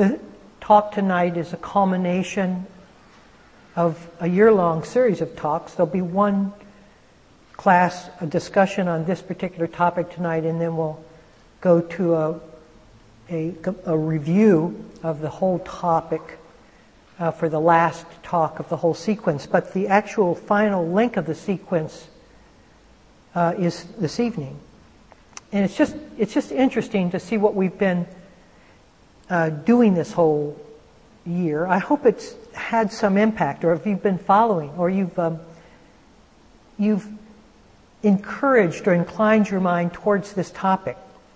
The talk tonight is a culmination of a year-long series of talks. There'll be one class, a discussion on this particular topic tonight, and then we'll go to a review of the whole topic for the last talk of the whole sequence. But the actual final link of the sequence is this evening. And it's just interesting to see what we've been doing this whole year. I hope it's had some impact, or if you've been following, or you've encouraged or inclined your mind towards this topic.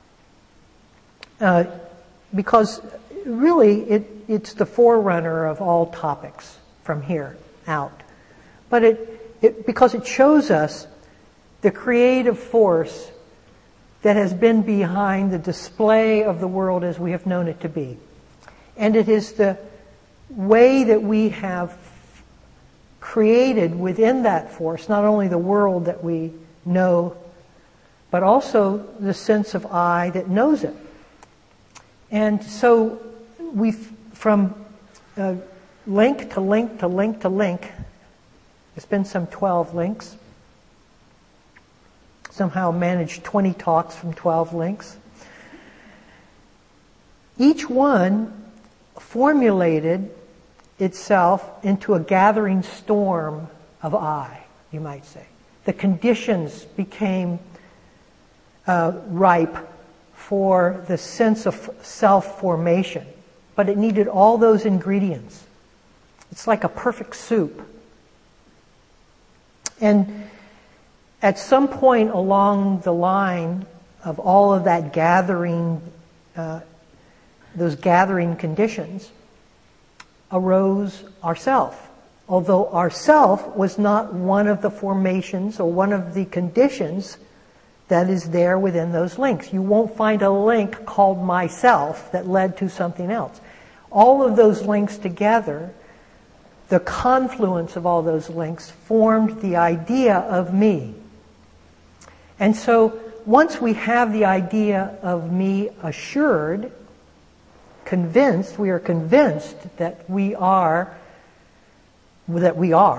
Because really it's the forerunner of all topics from here out. But because it shows us the creative force that has been behind the display of the world as we have known it to be. And it is the way that we have created within that force, not only the world that we know, but also the sense of I that knows it. And so from link to link to link to link, there's been some 12 links. Somehow managed 20 talks from 12 links. Each one formulated itself into a gathering storm of I, you might say. The conditions became ripe for the sense of self-formation, but it needed all those ingredients. It's like a perfect soup. And at some point along the line of all of that gathering, those gathering conditions, arose ourself. Although ourself was not one of the formations or one of the conditions that is there within those links. You won't find a link called myself that led to something else. All of those links together, the confluence of all those links, formed the idea of me. And so once we have the idea of me assured, we are convinced that we are, not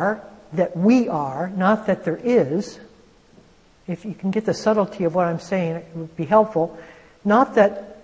that there is. If you can get the subtlety of what I'm saying, it would be helpful. Not that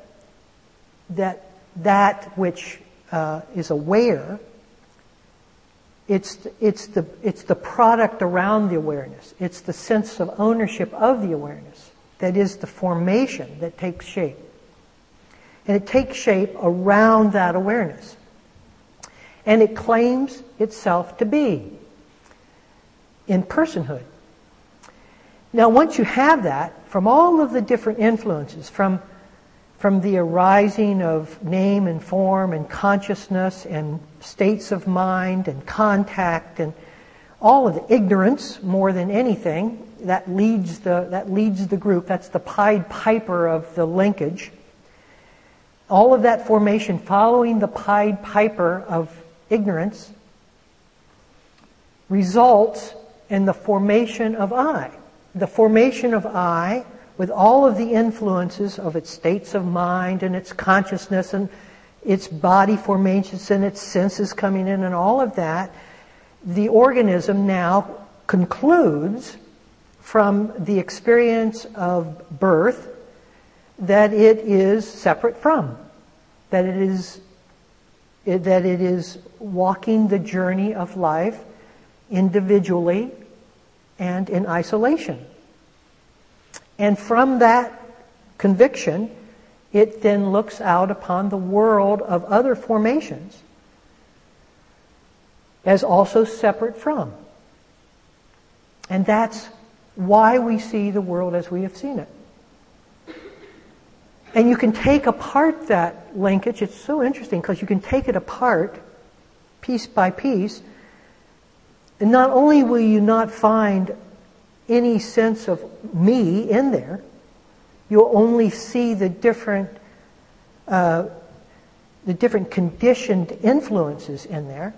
which is aware, it's the product around the awareness. It's the sense of ownership of the awareness that is the formation that takes shape. And it takes shape around that awareness. And it claims itself to be in personhood. Now, once you have that, from all of the different influences, from the arising of name and form and consciousness and states of mind and contact and all of the ignorance, more than anything, that leads the group. That's the Pied Piper of the linkage. All of that formation following the Pied Piper of ignorance results in the formation of I. The formation of I, with all of the influences of its states of mind and its consciousness and its body formations and its senses coming in and all of that, the organism now concludes from the experience of birth that it is separate from, that it is walking the journey of life individually and in isolation. And from that conviction, it then looks out upon the world of other formations as also separate from. And that's why we see the world as we have seen it. And you can take apart that linkage. It's so interesting because you can take it apart piece by piece. And not only will you not find any sense of me in there, you'll only see the different conditioned influences in there.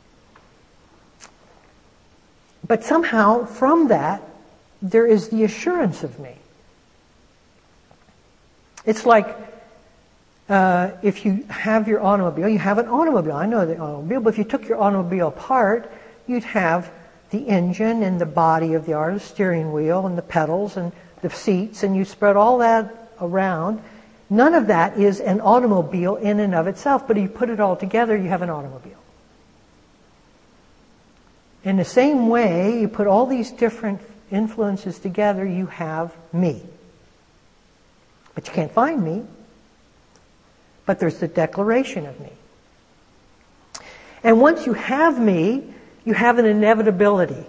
But somehow from that, there is the assurance of me. It's like If you have your automobile, you have an automobile. I know the automobile, but if you took your automobile apart, you'd have the engine and the body of the car, the steering wheel and the pedals and the seats, and you spread all that around. None of that is an automobile in and of itself, but if you put it all together, you have an automobile. In the same way, you put all these different influences together, you have me. But you can't find me. But there's the declaration of me. And once you have me, you have an inevitability,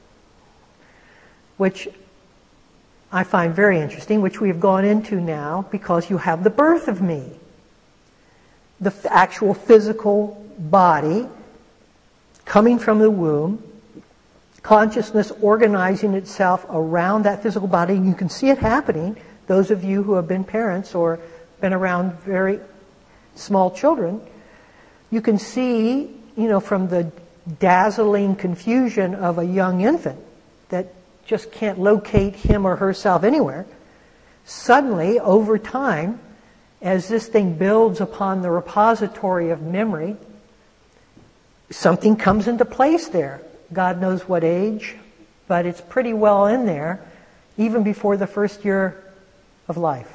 which I find very interesting, which we have gone into now, because you have the birth of me. The actual physical body coming from the womb, consciousness organizing itself around that physical body. You can see it happening. Those of you who have been parents or been around very small children, you can see, from the dazzling confusion of a young infant that just can't locate him or herself anywhere. Suddenly, over time, as this thing builds upon the repository of memory, something comes into place there. God knows what age, but it's pretty well in there, even before the first year of life.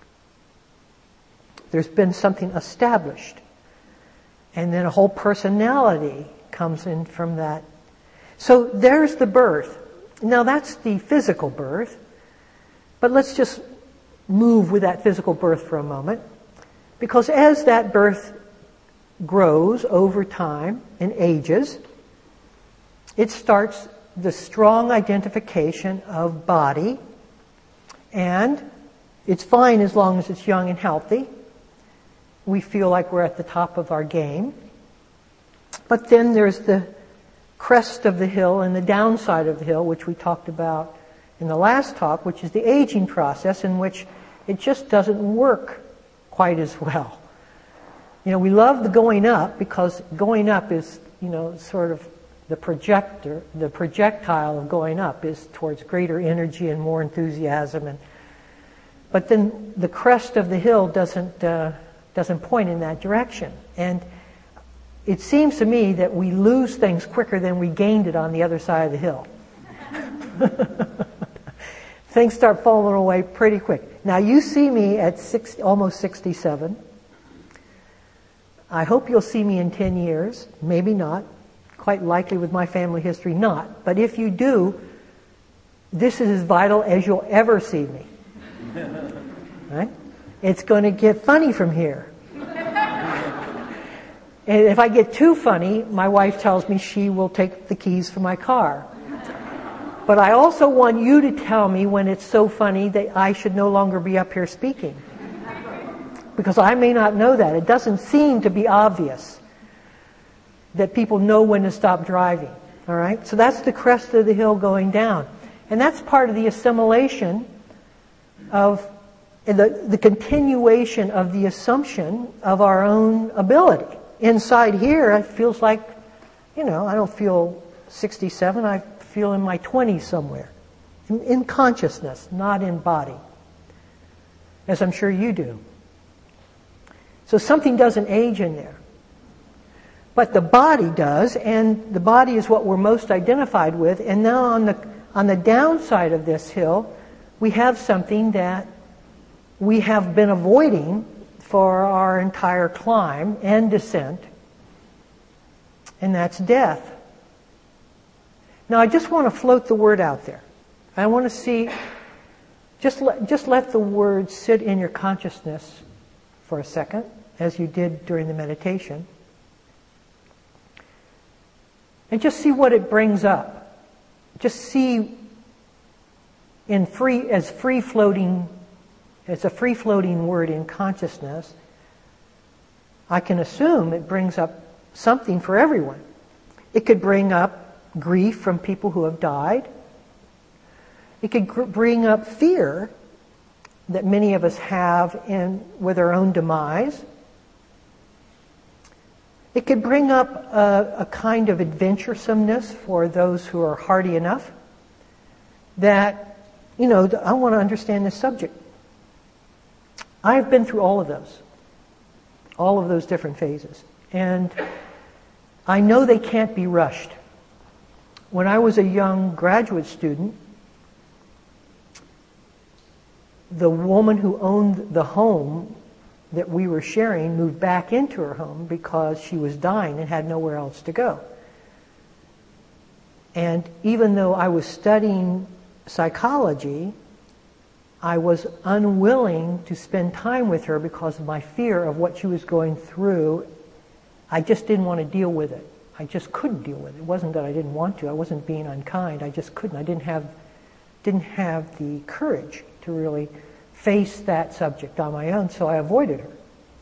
There's been something established. And then a whole personality comes in from that. So there's the birth. Now that's the physical birth. But let's just move with that physical birth for a moment. Because as that birth grows over time and ages, it starts the strong identification of body. And it's fine as long as it's young and healthy. We feel like we're at the top of our game. But then there's the crest of the hill and the downside of the hill, which we talked about in the last talk, which is the aging process, in which it just doesn't work quite as well. We love the going up, because going up is, sort of the projectile of going up is towards greater energy and more enthusiasm. But then the crest of the hill doesn't point in that direction. And it seems to me that we lose things quicker than we gained it on the other side of the hill. Things start falling away pretty quick. Now you see me at almost 67. I hope you'll see me in 10 years. Maybe not. Quite likely with my family history not. But if you do, this is as vital as you'll ever see me. Right? It's going to get funny from here. And if I get too funny, my wife tells me she will take the keys from my car. But I also want you to tell me when it's so funny that I should no longer be up here speaking. Because I may not know that. It doesn't seem to be obvious that people know when to stop driving. All right? So that's the crest of the hill going down. And that's part of the assimilation of the continuation of the assumption of our own ability. Inside here, it feels like, I don't feel 67. I feel in my 20s somewhere. In consciousness, not in body. As I'm sure you do. So something doesn't age in there. But the body does, and the body is what we're most identified with. And now on the downside of this hill, we have something that we have been avoiding for our entire climb and descent, and that's death. Now I just want to float the word out there. I want to see, just let the word sit in your consciousness for a second, as you did during the meditation, and just see what it brings up. Just see as a free-floating word in consciousness. I can assume it brings up something for everyone. It could bring up grief from people who have died. It could bring up fear that many of us have with our own demise. It could bring up a kind of adventuresomeness for those who are hardy enough that, I want to understand this subject. I've been through all of those. all of those different phases. And I know they can't be rushed. When I was a young graduate student, the woman who owned the home that we were sharing moved back into her home because she was dying and had nowhere else to go. And even though I was studying psychology, I was unwilling to spend time with her because of my fear of what she was going through. I just didn't want to deal with it. I just couldn't deal with it. It wasn't that I didn't want to. I wasn't being unkind. I just couldn't. I didn't have the courage to really face that subject on my own, so I avoided her.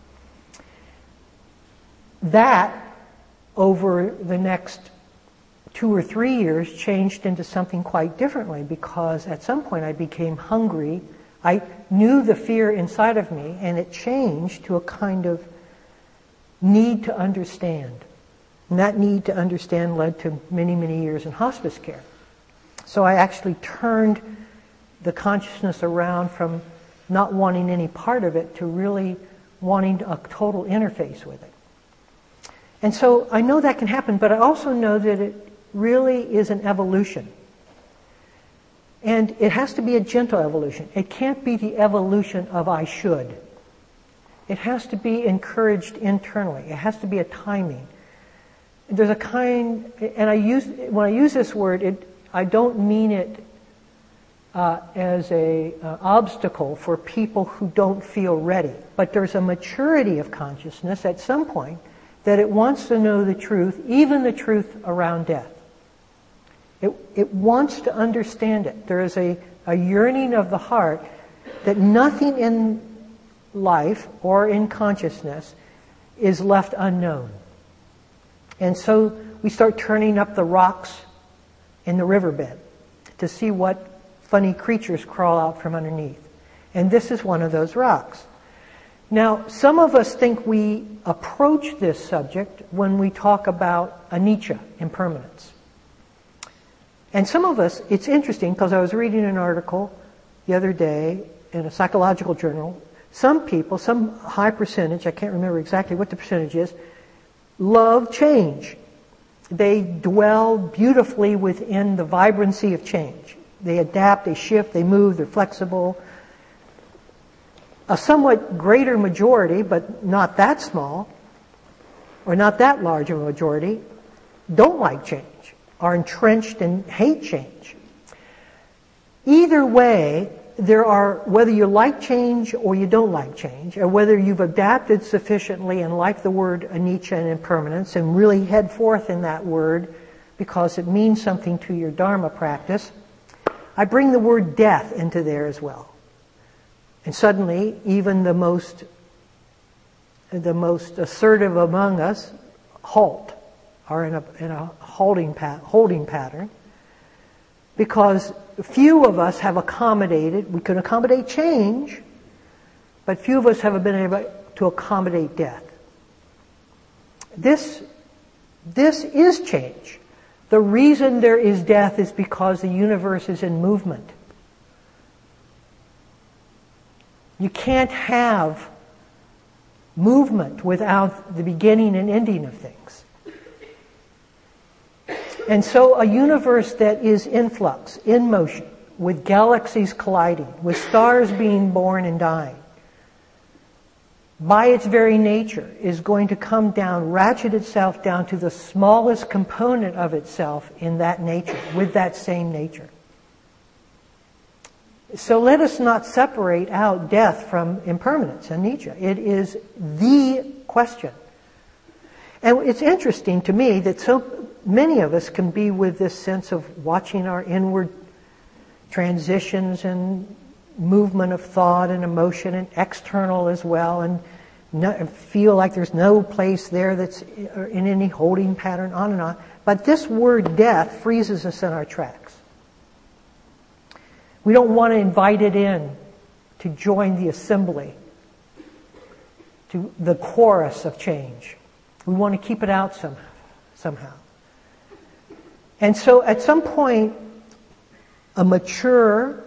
That, over the next 2 or 3 years, changed into something quite differently, because at some point I became hungry. I knew the fear inside of me, and it changed to a kind of need to understand. And that need to understand led to many, many years in hospice care. So I actually turned the consciousness around from not wanting any part of it to really wanting a total interface with it. And so I know that can happen, but I also know that it really is an evolution. And it has to be a gentle evolution. It can't be the evolution of I should. It has to be encouraged internally. It has to be a timing. There's a kind, and when I use this word, I don't mean it as a obstacle for people who don't feel ready. But there's a maturity of consciousness at some point that it wants to know the truth, even the truth around death. It wants to understand it. There is a yearning of the heart that nothing in life or in consciousness is left unknown. And so we start turning up the rocks in the riverbed to see what funny creatures crawl out from underneath. And this is one of those rocks. Now, some of us think we approach this subject when we talk about anicca, impermanence. And some of us, it's interesting because I was reading an article the other day in a psychological journal. Some people, some high percentage, I can't remember exactly what the percentage is, love change. They dwell beautifully within the vibrancy of change. They adapt, they shift, they move, they're flexible. A somewhat greater majority, but not that small, or not that large of a majority, don't like change, are entrenched and hate change. Either way, there are, whether you like change or you don't like change, or whether you've adapted sufficiently and like the word anicca and impermanence and really head forth in that word because it means something to your Dharma practice, I bring the word death into there as well. And suddenly, even the most assertive among us halt, are in a holding pattern, because few of us have accommodated. We can accommodate change, but few of us have been able to accommodate death. This is change. The reason there is death is because the universe is in movement. You can't have movement without the beginning and ending of things. And so a universe that is in flux, in motion, with galaxies colliding, with stars being born and dying, by its very nature is going to come down, ratchet itself down to the smallest component of itself in that nature, with that same nature. So let us not separate out death from impermanence, anicca. It is the question. And it's interesting to me that so many of us can be with this sense of watching our inward transitions and movement of thought and emotion, and external as well, and feel like there's no place there that's in any holding pattern, on and on. But this word death freezes us in our tracks. We don't want to invite it in to join the assembly, to the chorus of change. We want to keep it out somehow. And so at some point, a mature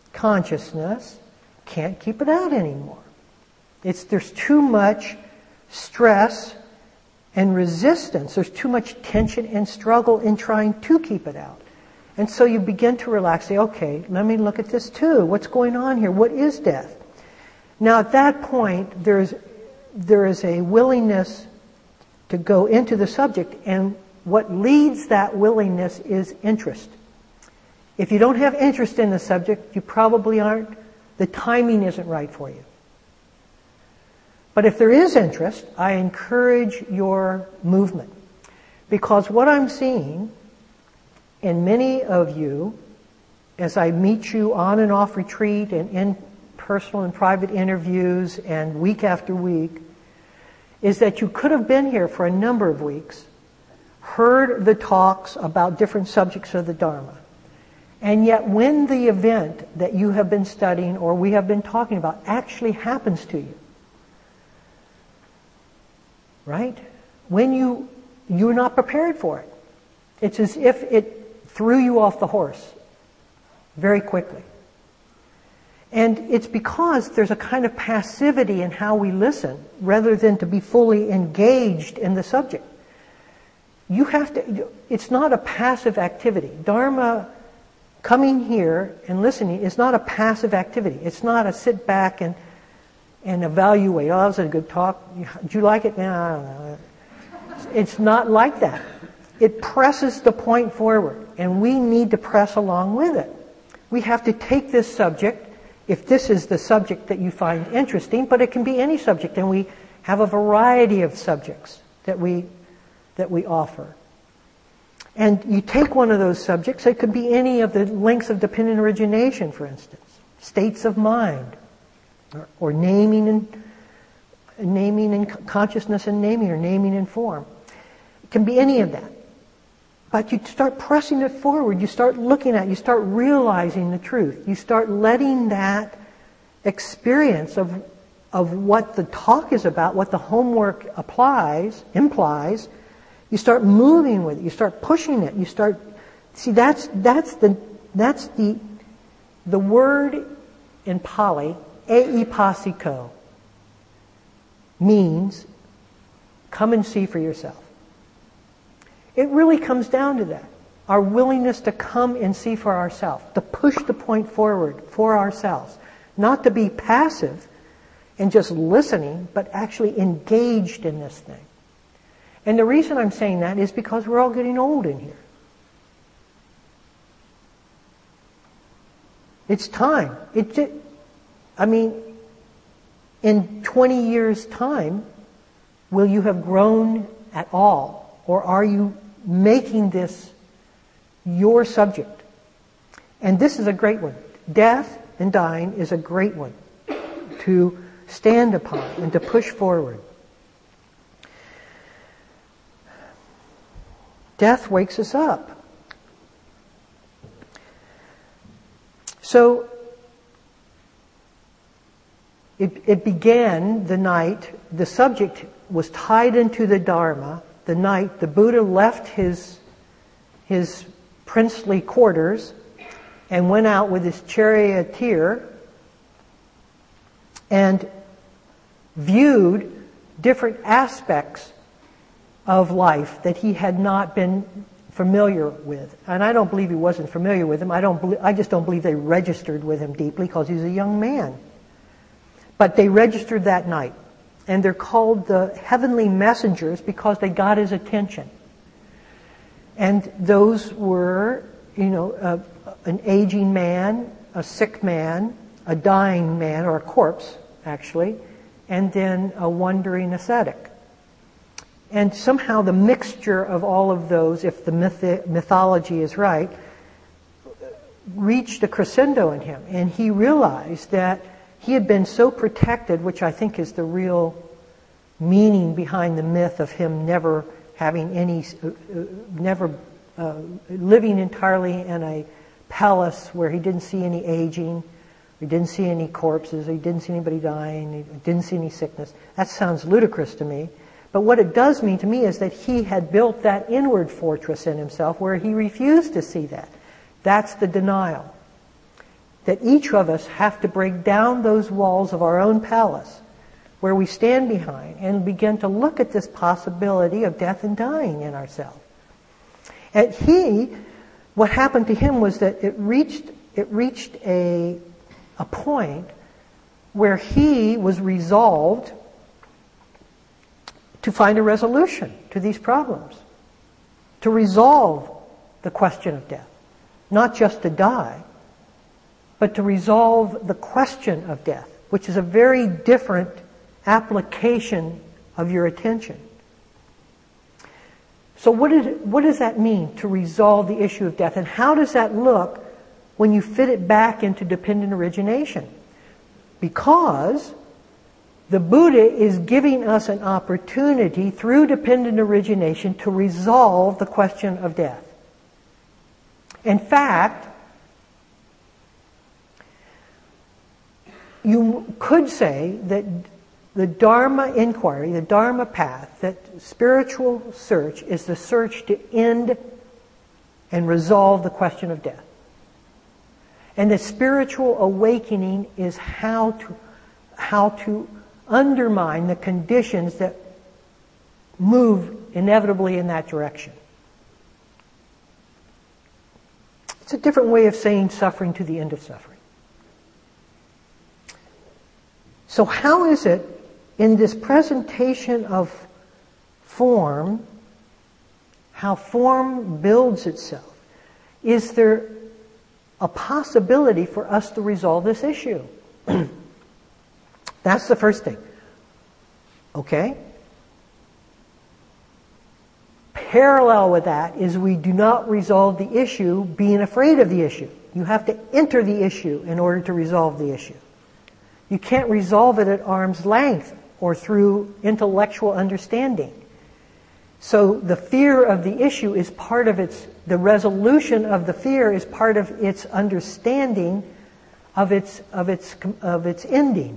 consciousness can't keep it out anymore. There's too much stress and resistance. There's too much tension and struggle in trying to keep it out. And so you begin to relax, say, okay, let me look at this too. What's going on here? What is death? Now at that point, there is a willingness to go into the subject, and what leads that willingness is interest. If you don't have interest in the subject, you probably the timing isn't right for you. But if there is interest, I encourage your movement. Because what I'm seeing in many of you, as I meet you on and off retreat and in personal and private interviews and week after week, is that you could have been here for a number of weeks, heard the talks about different subjects of the Dharma, and yet when the event that you have been studying or we have been talking about actually happens to you, right? When you're not prepared for it. It's as if it threw you off the horse very quickly. And it's because there's a kind of passivity in how we listen rather than to be fully engaged in the subject. It's not a passive activity. Dharma, coming here and listening, is not a passive activity. It's not a sit back and evaluate. Oh, that was a good talk. Did you like it? No, I don't know. It's not like that. It presses the point forward, and we need to press along with it. We have to take this subject, if this is the subject that you find interesting, but it can be any subject, and we have a variety of subjects that we offer. And you take one of those subjects, it could be any of the links of dependent origination, for instance, states of mind, or naming and consciousness and naming, or naming and form. It can be any of that. But you start pressing it forward, you start looking at it, you start realizing the truth. You start letting that experience of what the talk is about, what the homework implies, you start moving with it, you start pushing it, that's the word in Pali, eipasiko, means come and see for yourself. It really comes down to that. Our willingness to come and see for ourselves, to push the point forward for ourselves. Not to be passive and just listening, but actually engaged in this thing. And the reason I'm saying that is because we're all getting old in here. It's time. In 20 years' time, will you have grown at all? Or are you making this your subject? And this is a great one. Death and dying is a great one to stand upon and to push forward. Death wakes us up. So it began the night, the subject was tied into the Dharma, the night the Buddha left his princely quarters and went out with his charioteer and viewed different aspects of life that he had not been familiar with. And I don't believe he wasn't familiar with them. I just don't believe they registered with him deeply because he was a young man. But they registered that night. And they're called the heavenly messengers because they got his attention. And those were, an aging man, a sick man, a dying man, or a corpse, actually, and then a wandering ascetic. And somehow the mixture of all of those, if the mythology is right, reached a crescendo in him. And he realized that he had been so protected, which I think is the real meaning behind the myth of him never having living entirely in a palace where he didn't see any aging, he didn't see any corpses, he didn't see anybody dying, he didn't see any sickness. That sounds ludicrous to me. But what it does mean to me is that he had built that inward fortress in himself where he refused to see that. That's the denial. That each of us have to break down those walls of our own palace where we stand behind and begin to look at this possibility of death and dying in ourselves. And what happened to him was that it reached a point where he was resolved to find a resolution to these problems, to resolve the question of death. Not just to die, but to resolve the question of death, which is a very different application of your attention. So what does that mean, to resolve the issue of death? And how does that look when you fit it back into dependent origination? Because the Buddha is giving us an opportunity through dependent origination to resolve the question of death. In fact, you could say that the Dharma inquiry, the Dharma path, that spiritual search is the search to end and resolve the question of death. And the spiritual awakening is how to undermine the conditions that move inevitably in that direction. It's a different way of saying suffering to the end of suffering. So how is it in this presentation of form, how form builds itself, is there a possibility for us to resolve this issue? That's the first thing. Okay? Parallel with that is we do not resolve the issue being afraid of the issue. You have to enter the issue in order to resolve the issue. You can't resolve it at arm's length or through intellectual understanding. So the fear of the issue is part of the resolution of the fear is part of its understanding of its ending.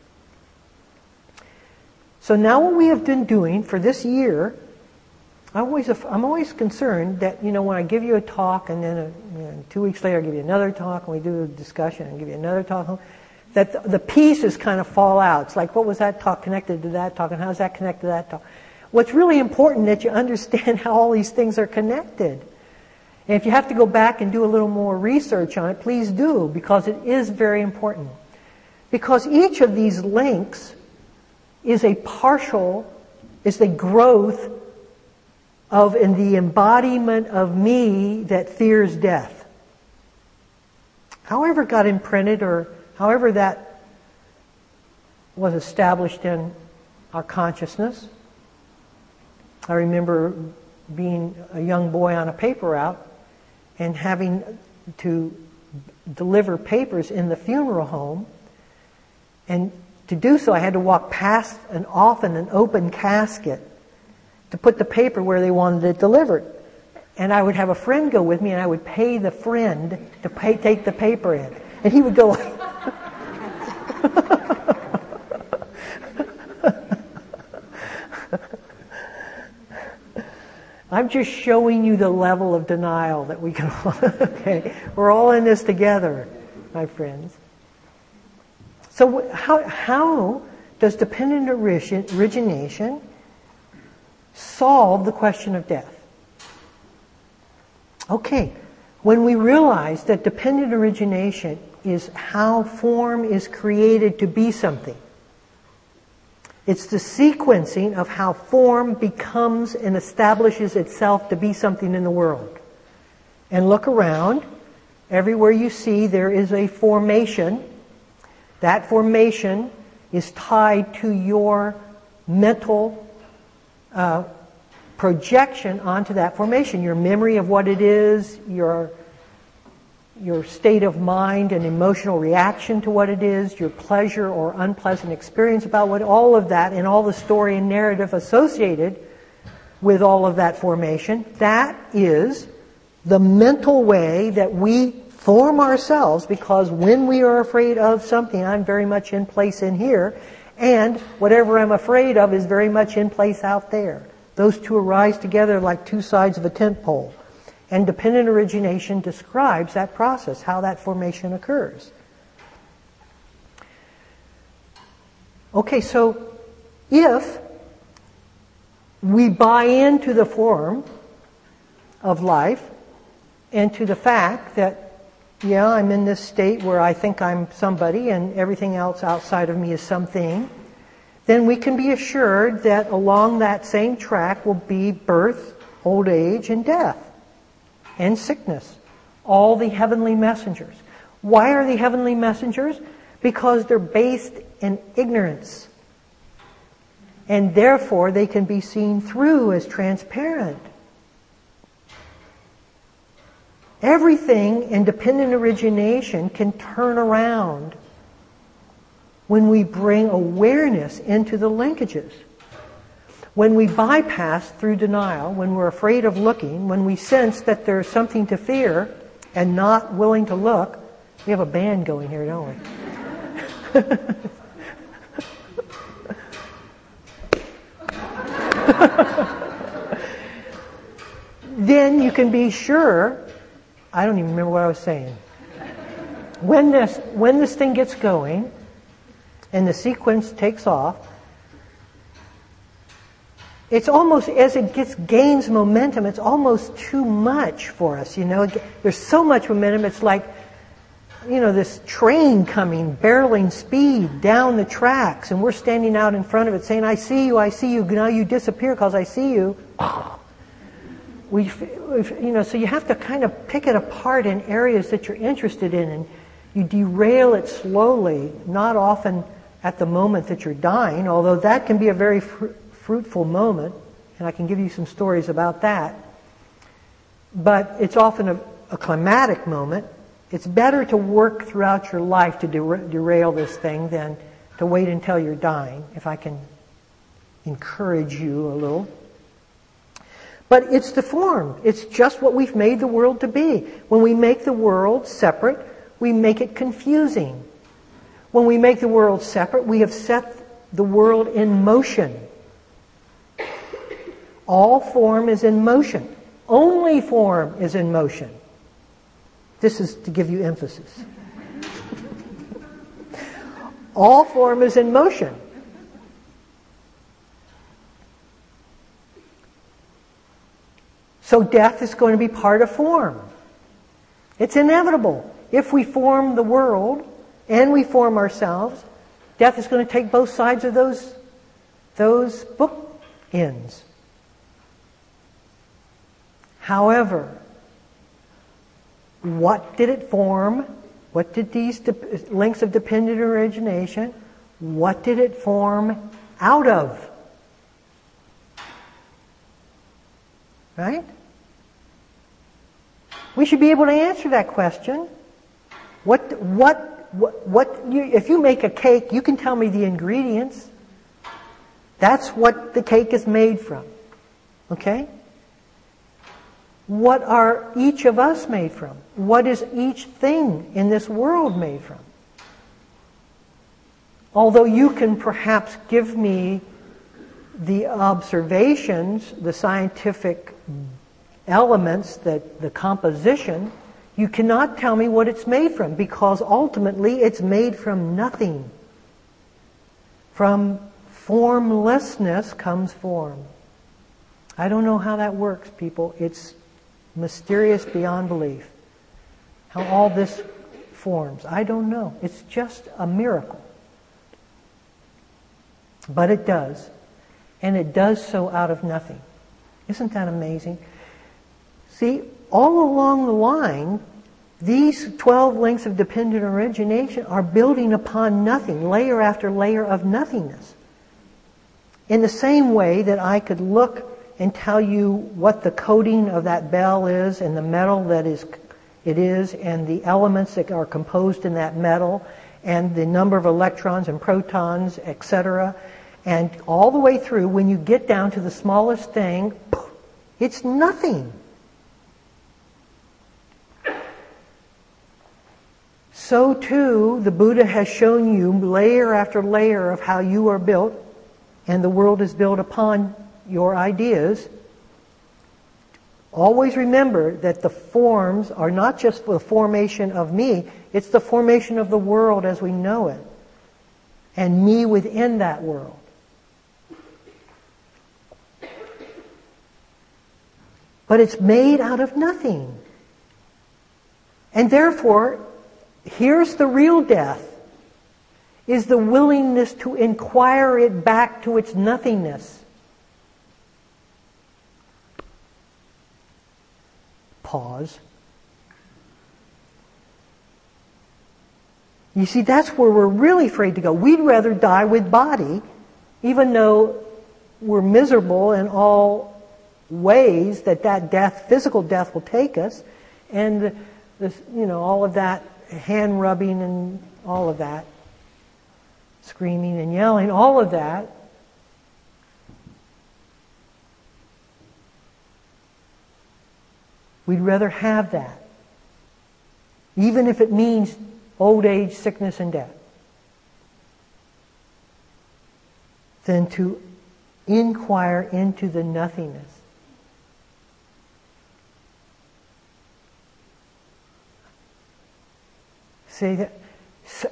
So now what we have been doing for this year, I'm always concerned that, when I give you a talk and then 2 weeks later I give you another talk and we do a discussion and give you another talk, that the pieces kind of fall out. It's like, what was that talk connected to that talk and how does that connect to that talk? What's really important that you understand how all these things are connected. And if you have to go back and do a little more research on it, please do, because it is very important. Because each of these links is the growth of and the embodiment of me that fears death. However it got imprinted or however that was established in our consciousness. I remember being a young boy on a paper route and having to deliver papers in the funeral home. And to do so, I had to walk past an open casket to put the paper where they wanted it delivered. And I would have a friend go with me, and I would pay the friend to take the paper in. And he would go... I'm just showing you the level of denial that we can all... Okay, we're all in this together, my friends. So how does dependent origination solve the question of death? Okay, when we realize that dependent origination is how form is created to be something, it's the sequencing of how form becomes and establishes itself to be something in the world. And look around. Everywhere you see there is a formation. That formation is tied to your mental projection onto that formation. Your memory of what it is, your state of mind and emotional reaction to what it is, your pleasure or unpleasant experience about what, all of that, and all the story and narrative associated with all of that formation. That is the mental way that we form ourselves, because when we are afraid of something, I'm very much in place in here, and whatever I'm afraid of is very much in place out there. Those two arise together like two sides of a tent pole. And dependent origination describes that process, how that formation occurs. Okay, so If we buy into the form of life and to the fact that, yeah, I'm in this state where I think I'm somebody and everything else outside of me is something, then we can be assured that along that same track will be birth, old age, and death, and sickness. All the heavenly messengers. Why are they heavenly messengers? Because they're based in ignorance. And therefore they can be seen through as transparent. Everything in dependent origination can turn around when we bring awareness into the linkages. When we bypass through denial, when we're afraid of looking, when we sense that there's something to fear and not willing to look. We have a band going here, don't we? Then you can be sure, I don't even remember what I was saying. When this thing gets going and the sequence takes off, it's almost, as it gains momentum, it's almost too much for us, you know. There's so much momentum, it's like, you know, this train coming, barreling speed down the tracks, and we're standing out in front of it saying, I see you, now you disappear because I see you. So you have to kind of pick it apart in areas that you're interested in, and you derail it slowly, not often at the moment that you're dying, although that can be a very fruitful moment, and I can give you some stories about that. But it's often a climatic moment. It's better to work throughout your life to derail this thing than to wait until you're dying, if I can encourage you a little. But it's the form. It's just what we've made the world to be. When we make the world separate, we make it confusing. When we make the world separate, we have set the world in motion. All form is in motion. Only form is in motion. This is to give you emphasis. All form is in motion. So death is going to be part of form. It's inevitable. If we form the world and we form ourselves, death is going to take both sides of those bookends. However, what did it form? What did these links of dependent origination, what did it form out of? Right? We should be able to answer that question. If you make a cake, you can tell me the ingredients. That's what the cake is made from. Okay? What are each of us made from? What is each thing in this world made from? Although you can perhaps give me the observations, the scientific elements, that the composition, you cannot tell me what it's made from, because ultimately it's made from nothing. From formlessness comes form. I don't know how that works, people. It's mysterious beyond belief. How all this forms. I don't know. It's just a miracle. But it does. And it does so out of nothing. Isn't that amazing? See, all along the line, these 12 links of dependent origination are building upon nothing, layer after layer of nothingness. In the same way that I could look and tell you what the coating of that bell is, and the metal that it is, and the elements that are composed in that metal, and the number of electrons and protons, etc., and all the way through, when you get down to the smallest thing, it's nothing. So too, the Buddha has shown you layer after layer of how you are built, and the world is built upon your ideas. Always remember that the forms are not just the formation of me, it's the formation of the world as we know it, and me within that world. but it's made out of nothing. And therefore, here's the real death, is the willingness to inquire it back to its nothingness. Pause. You see, that's where we're really afraid to go. We'd rather die with body, even though we're miserable in all ways that death, physical death, will take us, and all of that hand rubbing and all of that, screaming and yelling, all of that. We'd rather have that, even if it means old age, sickness, and death, than to inquire into the nothingness. Say that. So,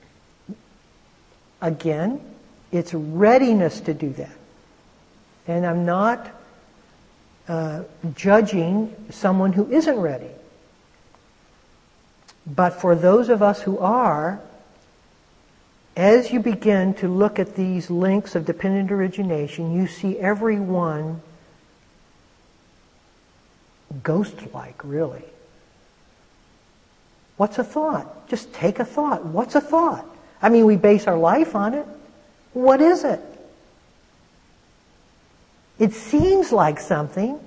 again, it's readiness to do that. And I'm not judging someone who isn't ready. But for those of us who are, as you begin to look at these links of dependent origination, you see every one ghost-like, really. What's a thought? Just take a thought. What's a thought? I mean, we base our life on it. What is it? It seems like something.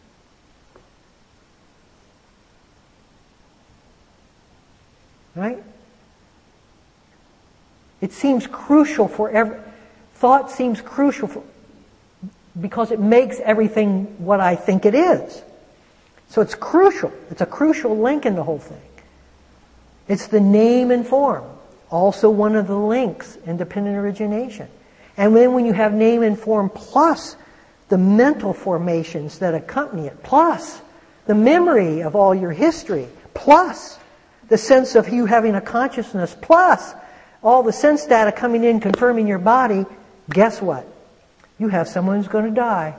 Right? It seems crucial thought seems crucial because it makes everything what I think it is. So it's crucial. It's a crucial link in the whole thing. It's the name and form. Also one of the links in dependent origination. And then when you have name and form plus the mental formations that accompany it, plus the memory of all your history, plus the sense of you having a consciousness, plus all the sense data coming in confirming your body, guess what? You have someone who's going to die.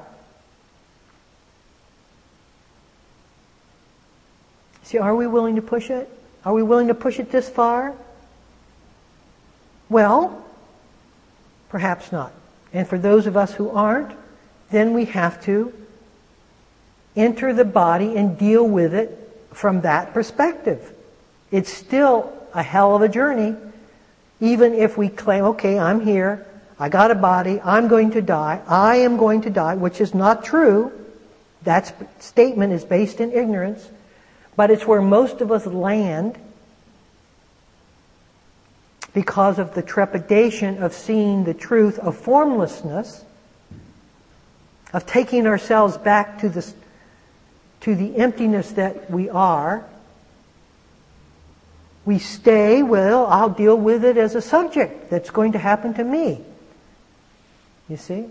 See, are we willing to push it? Are we willing to push it this far? Well, perhaps not. And for those of us who aren't, then we have to enter the body and deal with it from that perspective. It's still a hell of a journey, even if we claim, okay, I'm here, I got a body, I'm going to die, I am going to die, which is not true. That statement is based in ignorance, but it's where most of us land because of the trepidation of seeing the truth of formlessness, of taking ourselves back to the emptiness that we are. We stay, well, I'll deal with it as a subject that's going to happen to me. You see?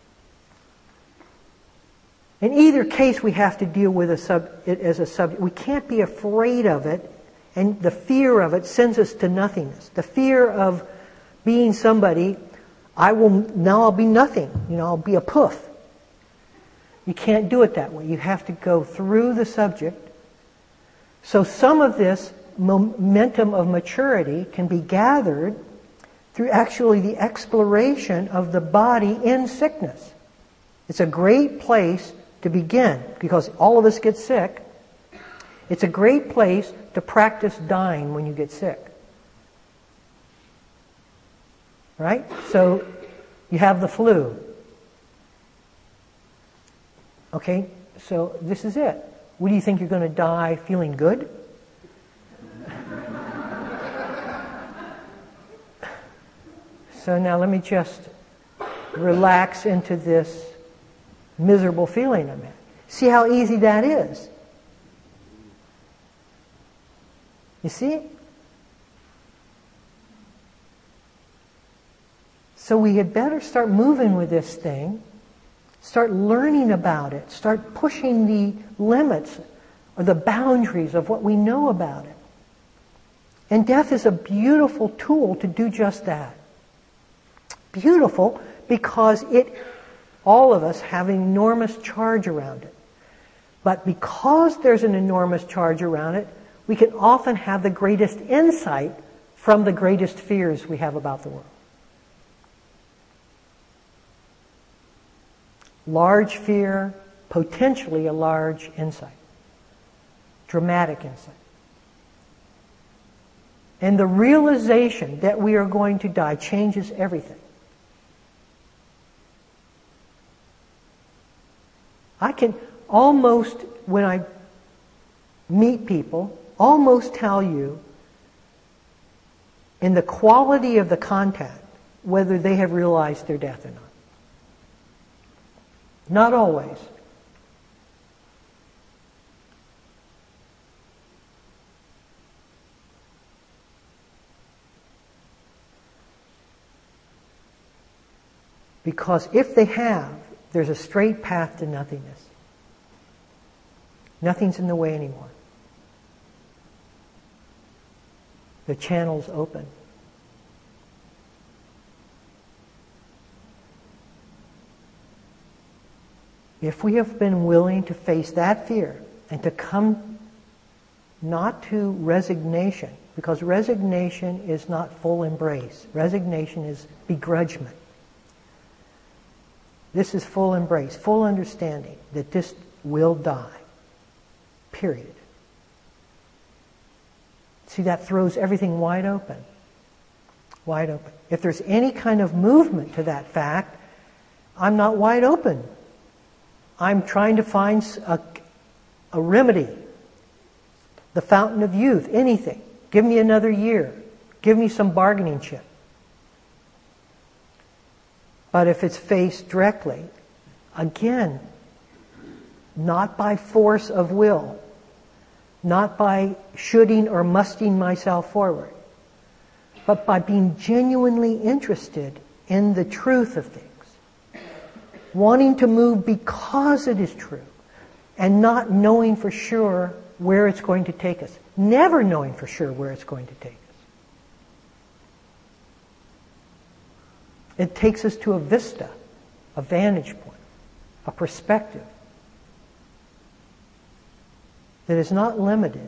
In either case, we have to deal with it as a subject. We can't be afraid of it, and the fear of it sends us to nothingness. The fear of being somebody, I'll be nothing. I'll be a poof. You can't do it that way. You have to go through the subject. So some of this momentum of maturity can be gathered through actually the exploration of the body in sickness. It's a great place to begin because all of us get sick. It's a great place to practice dying when you get sick. Right? So you have the flu. Okay, so this is it. What do you think, you're going to die feeling good? So now let me just relax into this miserable feeling I'm at. See how easy that is? You see? So we had better start moving with this thing, start learning about it, start pushing the limits or the boundaries of what we know about it. And death is a beautiful tool to do just that. Beautiful because all of us have an enormous charge around it. But because there's an enormous charge around it, we can often have the greatest insight from the greatest fears we have about the world. Large fear, potentially a large insight. Dramatic insight. And the realization that we are going to die changes everything. I can almost, when I meet people, almost tell you in the quality of the contact whether they have realized their death or not. Not always. Because if they have, there's a straight path to nothingness. Nothing's in the way anymore. The channel's open. If we have been willing to face that fear and to come not to resignation, because resignation is not full embrace. Resignation is begrudgment. This is full embrace, full understanding that this will die. Period. See, that throws everything wide open. Wide open. If there's any kind of movement to that fact, I'm not wide open. I'm trying to find a remedy. The fountain of youth, anything. Give me another year. Give me some bargaining chip. But if it's faced directly, again, not by force of will, not by shoulding or musting myself forward, but by being genuinely interested in the truth of things, wanting to move because it is true, and not knowing for sure where it's going to take us, never knowing for sure where it's going to take us. It takes us to a vista, a vantage point, a perspective that is not limited.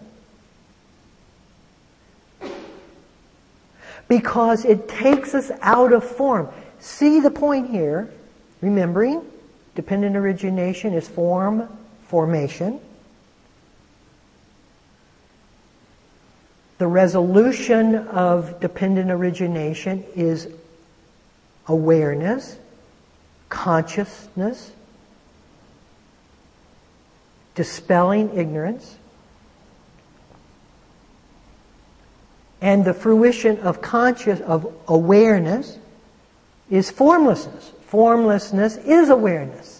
Because it takes us out of form. See the point here, remembering, dependent origination is form, formation. The resolution of dependent origination is awareness, consciousness, dispelling ignorance, and the fruition of awareness is formlessness. Formlessness is awareness.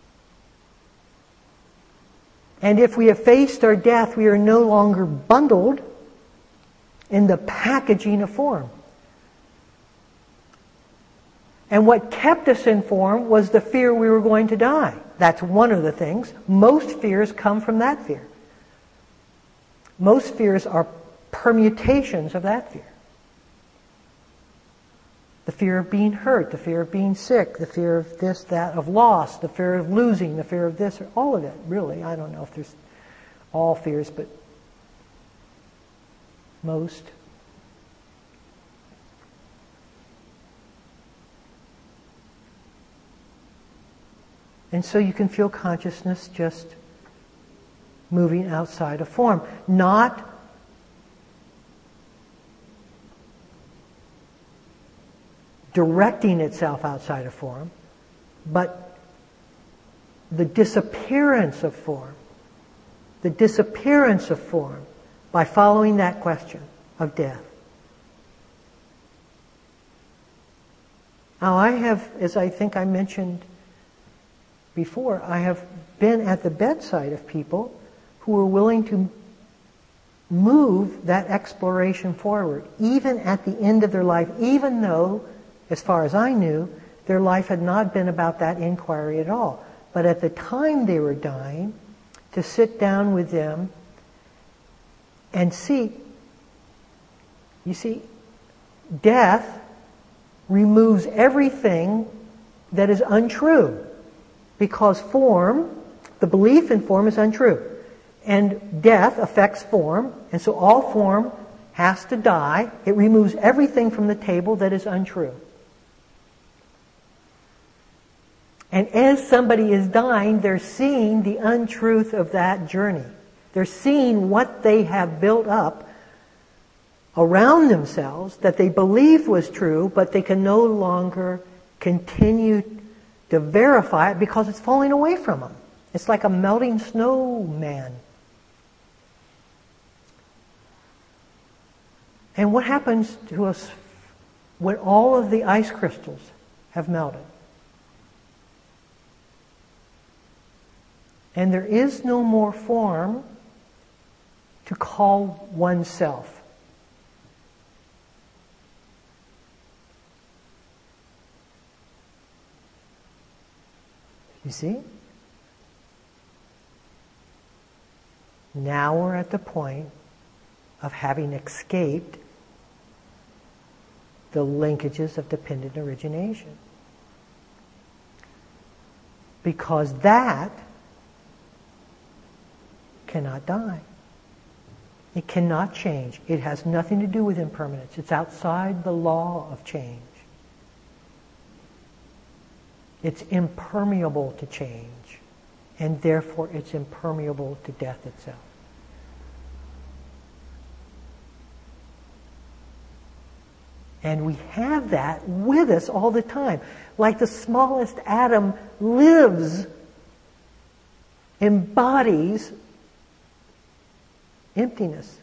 And if we have faced our death, we are no longer bundled in the packaging of form. And what kept us in form was the fear we were going to die. That's one of the things. Most fears come from that fear. Most fears are permutations of that fear. The fear of being hurt, the fear of being sick, the fear of this, that, of loss, the fear of losing, the fear of this, or all of it, really. I don't know if there's all fears, but most. And so you can feel consciousness just moving outside of form. Not directing itself outside of form, but the disappearance of form. The disappearance of form by following that question of death. Now I have, as I think I mentioned before, I have been at the bedside of people who were willing to move that exploration forward, even at the end of their life, even though, as far as I knew, their life had not been about that inquiry at all. But at the time they were dying, to sit down with them and see, you see, death removes everything that is untrue. Because form, The belief in form is untrue. And death affects form, and so all form has to die. It removes everything from the table that is untrue. And as somebody is dying, they're seeing the untruth of that journey. They're seeing what they have built up around themselves that they believed was true, but they can no longer continue to verify it because it's falling away from them. It's like a melting snowman. And what happens to us when all of the ice crystals have melted? And there is no more form to call oneself. You see? Now we're at the point of having escaped the linkages of dependent origination. Because that cannot die. It cannot change. It has nothing to do with impermanence. It's outside the law of change. It's impermeable to change, and therefore it's impermeable to death itself. And we have that with us all the time. Like the smallest atom lives, embodies emptiness.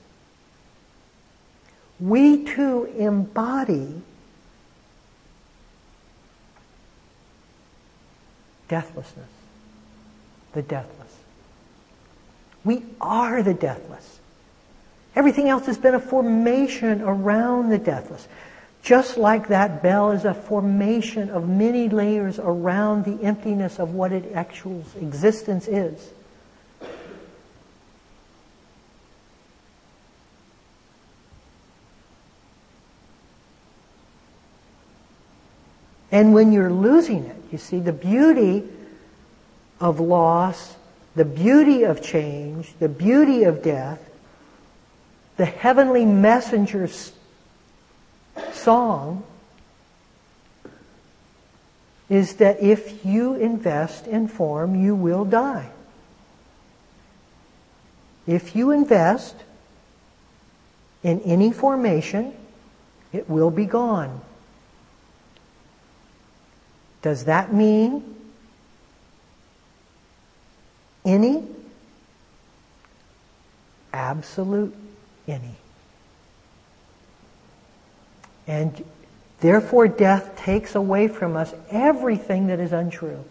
We too embody deathlessness, the deathless. We are the deathless. Everything else has been a formation around the deathless. Just like that bell is a formation of many layers around the emptiness of what its actual existence is. And when you're losing it, you see the beauty of loss, the beauty of change, the beauty of death, the heavenly messenger's song is that if you invest in form, you will die. If you invest in any formation, it will be gone. Does that mean any? Absolute any. And therefore death takes away from us everything that is untrue.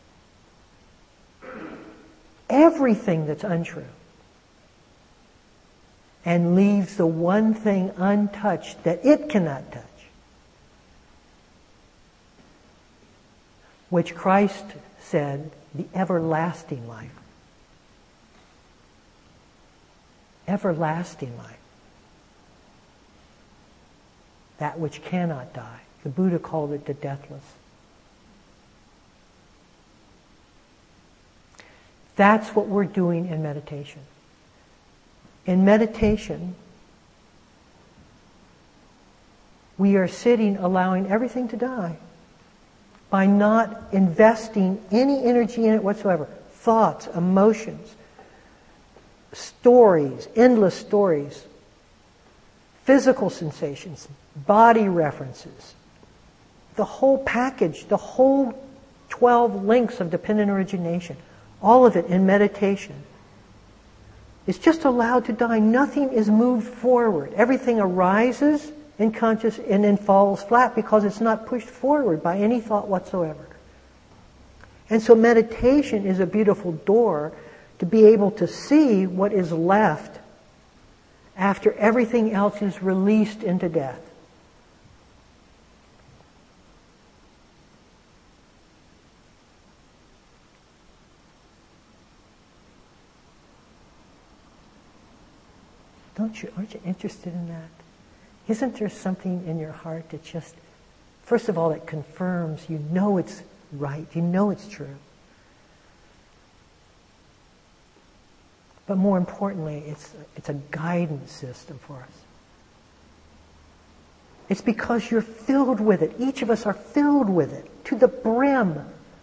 Everything that's untrue. And leaves the one thing untouched that it cannot touch. Which Christ said, the everlasting life. Everlasting life. That which cannot die. The Buddha called it the deathless. That's what we're doing in meditation. In meditation, we are sitting allowing everything to die by not investing any energy in it whatsoever. Thoughts, emotions, stories, endless stories, physical sensations, body references, the whole package, the whole 12 links of dependent origination, all of it in meditation, is just allowed to die. Nothing is moved forward. Everything arises in conscious and then falls flat because it's not pushed forward by any thought whatsoever. And so meditation is a beautiful door to be able to see what is left after everything else is released into death. Aren't you interested in that? Isn't there something in your heart that just, first of all, it confirms, you know it's right, you know it's true. But more importantly, it's a guidance system for us. It's because you're filled with it. Each of us are filled with it to the brim.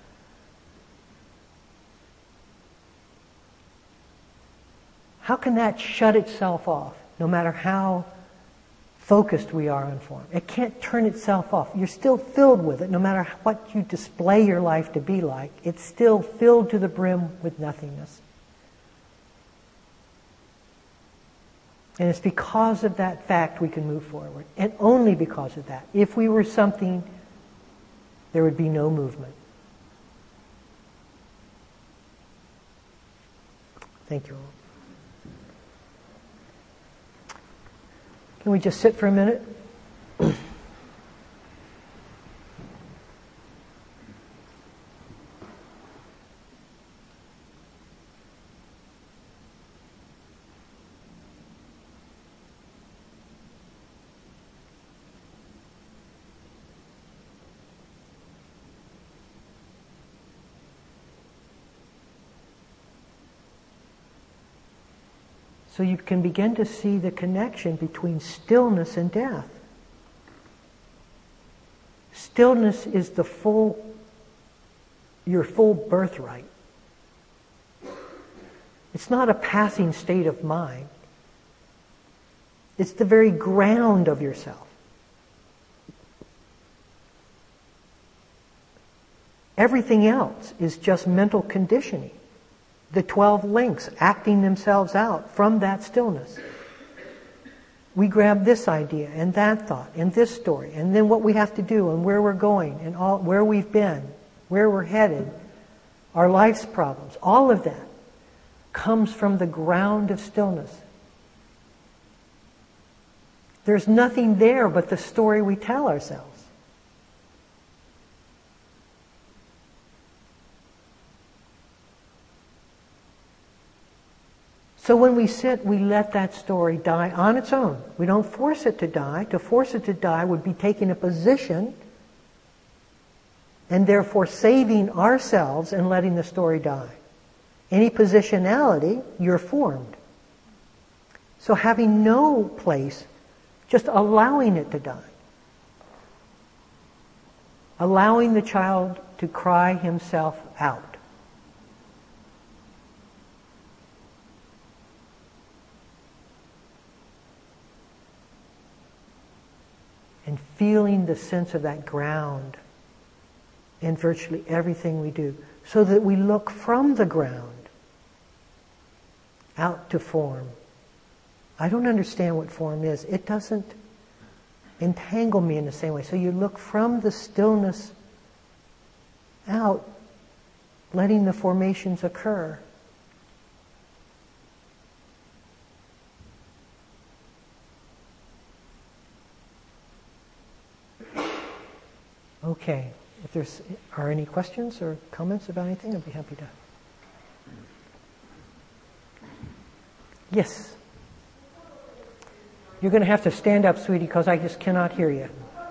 How can that shut itself off, no matter how focused we are on form? It can't turn itself off. You're still filled with it, no matter what you display your life to be like. It's still filled to the brim with nothingness. And it's because of that fact we can move forward. And only because of that. If we were something, there would be no movement. Thank you all. Can we just sit for a minute? So you can begin to see the connection between stillness and death. Stillness is your full birthright. It's not a passing state of mind. It's the very ground of yourself. Everything else is just mental conditioning. The 12 links acting themselves out from that stillness. We grab this idea and that thought and this story and then what we have to do and where we're going and where we've been, where we're headed, our life's problems, all of that comes from the ground of stillness. There's nothing there but the story we tell ourselves. So when we sit, we let that story die on its own. We don't force it to die. To force it to die would be taking a position and therefore saving ourselves and letting the story die. Any positionality, you're formed. So having no place, just allowing it to die. Allowing the child to cry himself out. And feeling the sense of that ground in virtually everything we do, so that we look from the ground out to form. I don't understand what form is. It doesn't entangle me in the same way. So you look from the stillness out, letting the formations occur. Okay, if there are any questions or comments about anything, I'd be happy to. Yes? You're going to have to stand up, sweetie, because I just cannot hear you.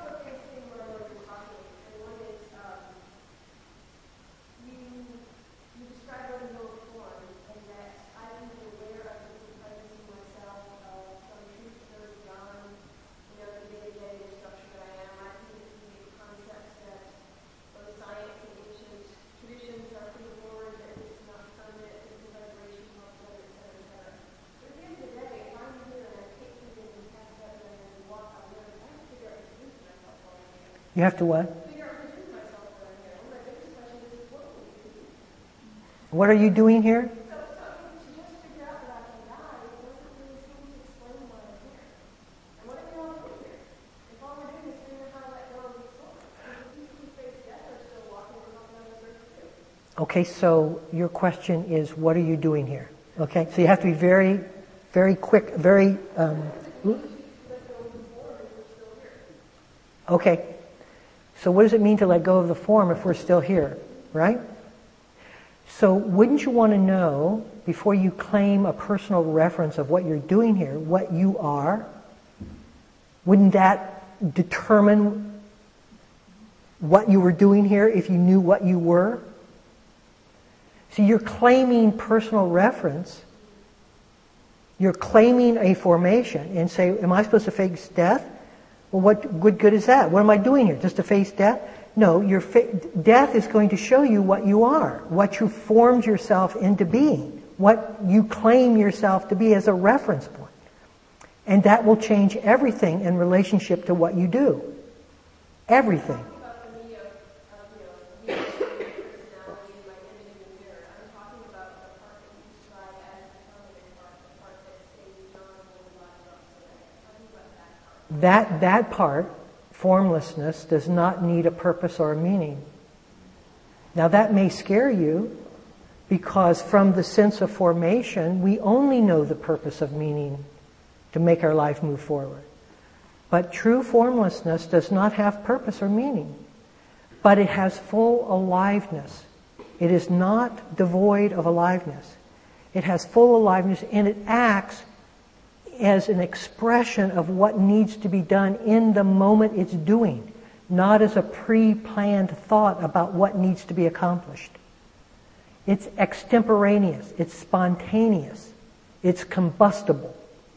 You have to what? What are you doing here? Okay, so your question is, what are you doing here? Okay, so you have to be very, very quick, very... Okay. So what does it mean to let go of the form if we're still here, right? So wouldn't you want to know, before you claim a personal reference of what you're doing here, what you are? Wouldn't that determine what you were doing here if you knew what you were? So you're claiming personal reference You're claiming a formation and say, am I supposed to face death? Well, what good is that? What am I doing here? Just to face death? No, death is going to show you what you are, what you formed yourself into being, what you claim yourself to be as a reference point. And that will change everything in relationship to what you do. Everything. That part, formlessness, does not need a purpose or a meaning. Now that may scare you, because from the sense of formation, we only know the purpose of meaning to make our life move forward. But true formlessness does not have purpose or meaning, but it has full aliveness. It is not devoid of aliveness. It has full aliveness, and it acts as an expression of what needs to be done in the moment it's doing, not as a pre-planned thought about what needs to be accomplished. It's extemporaneous, it's spontaneous, it's combustible.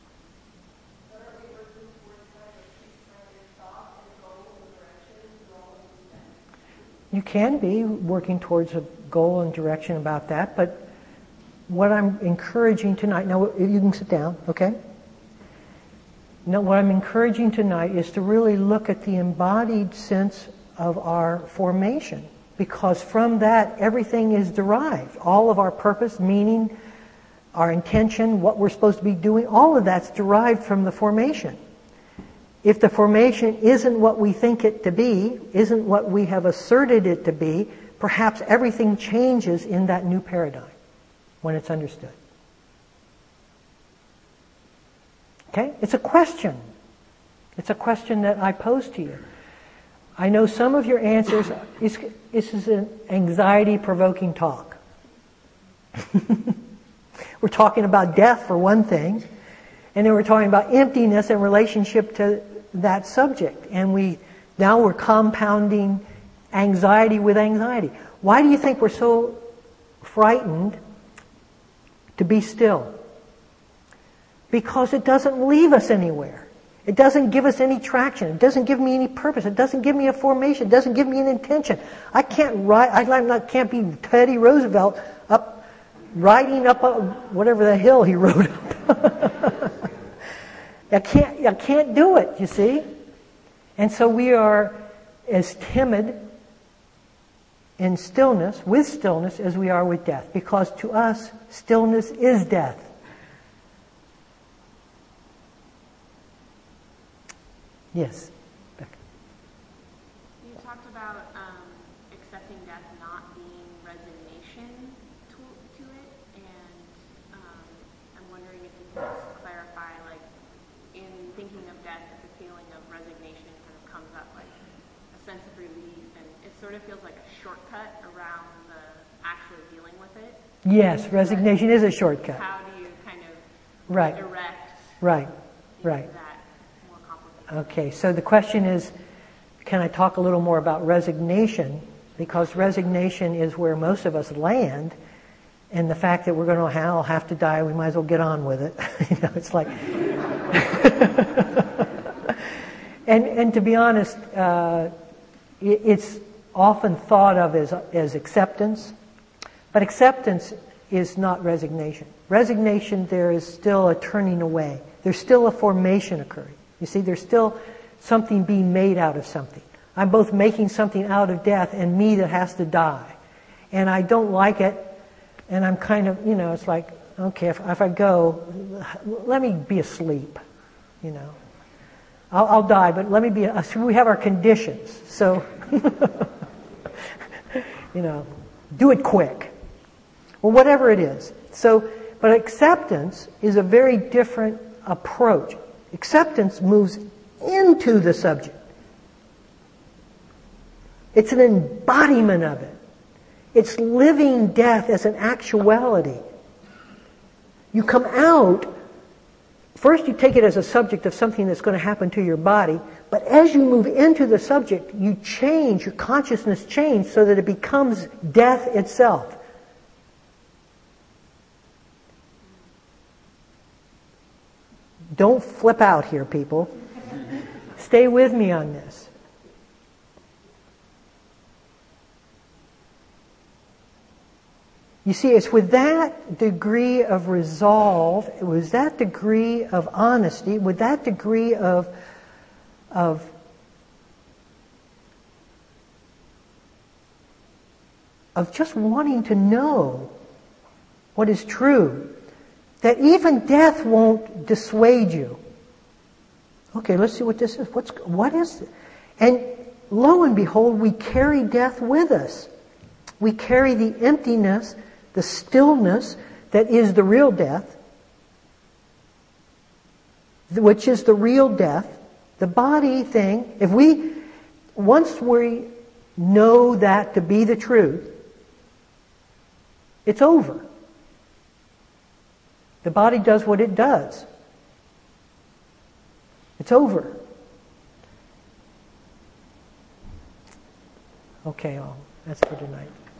You can be working towards a goal and direction about that, but what I'm encouraging tonight, now you can sit down, okay? Now, what I'm encouraging tonight is to really look at the embodied sense of our formation, because from that everything is derived. All of our purpose, meaning, our intention, what we're supposed to be doing, all of that's derived from the formation. If the formation isn't what we think it to be, isn't what we have asserted it to be, perhaps everything changes in that new paradigm when it's understood. Okay? It's a question. It's a question that I pose to you. I know some of your answers, this is an anxiety-provoking talk. We're talking about death for one thing, and then we're talking about emptiness in relationship to that subject. And now we're compounding anxiety with anxiety. Why do you think we're so frightened to be still? Because it doesn't leave us anywhere. It doesn't give us any traction. It doesn't give me any purpose. It doesn't give me a formation. It doesn't give me an intention. I can't be Teddy Roosevelt riding up whatever the hill he rode up. I can't do it, you see? And so we are as timid in stillness, with stillness, as we are with death. Because to us, stillness is death. Yes. Becca. You talked about accepting death not being resignation to it, and I'm wondering if you could just clarify, like, in thinking of death, if the feeling of resignation kind of comes up, like a sense of relief, and it sort of feels like a shortcut around the actually dealing with it. Yes, resignation is a shortcut. How do you kind of direct Right. that? Okay, so the question is, can I talk a little more about resignation? Because resignation is where most of us land, and the fact that we're going to all have to die, we might as well get on with it. It's like... and to be honest, it's often thought of as acceptance, but acceptance is not resignation. Resignation, there is still a turning away. There's still a formation occurring. You see, there's still something being made out of something. I'm both making something out of death and me that has to die. And I don't like it, and I'm kind of, it's like, okay, if I go, let me be asleep, I'll die, but let me be, we have our conditions, so, do it quick. Or whatever it is. So, but acceptance is a very different approach. Acceptance moves into the subject. It's an embodiment of it. It's living death as an actuality. You come out, first you take it as a subject of something that's going to happen to your body, but as you move into the subject, you change, your consciousness changes so that it becomes death itself. Don't flip out here, people. Stay with me on this. You see, it's with that degree of resolve, with that degree of honesty, with that degree of just wanting to know what is true, that even death won't dissuade you. Okay, let's see what this is. What is it? And lo and behold, we carry death with us. We carry the emptiness, the stillness that is the real death, which is the real death, the body thing. Once we know that to be the truth, it's over. The body does what it does. It's over. Okay, that's for tonight.